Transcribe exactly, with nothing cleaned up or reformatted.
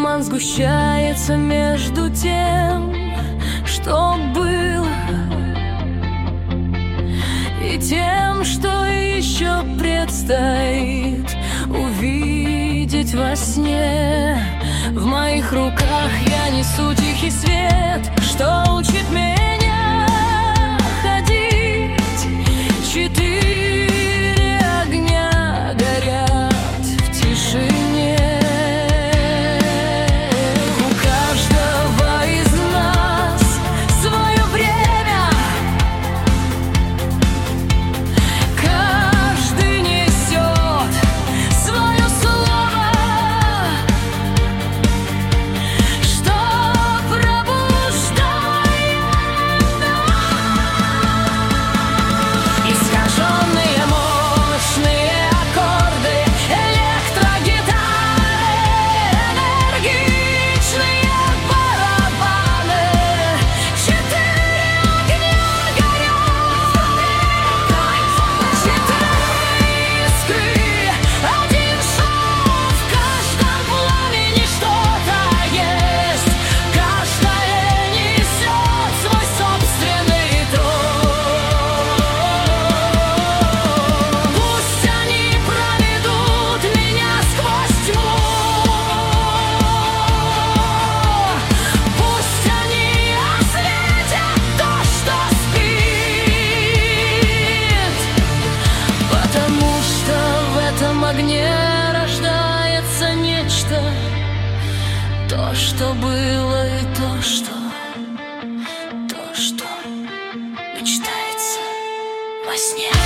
Туман сгущается между тем, что было, и тем, что еще предстоит увидеть во сне. В моих руках я несу тихий свет, что учит меня ходить. Четыре огня горят в тишине. У каждого из нас свое время. Каждый несет свое слово, что пробуждает искаженные мощные аккорды электрогитары, энергичные барабаны. Четыре огня горят, четыре искры, один шов. В каждом пламени что-то есть, каждое несет свой собственный труд. Пусть они проведут меня сквозь тьму, пусть они осветят то, что спит, потому что в этом огне рождается нечто, то, что было, и то, что, то, что мечтается во сне.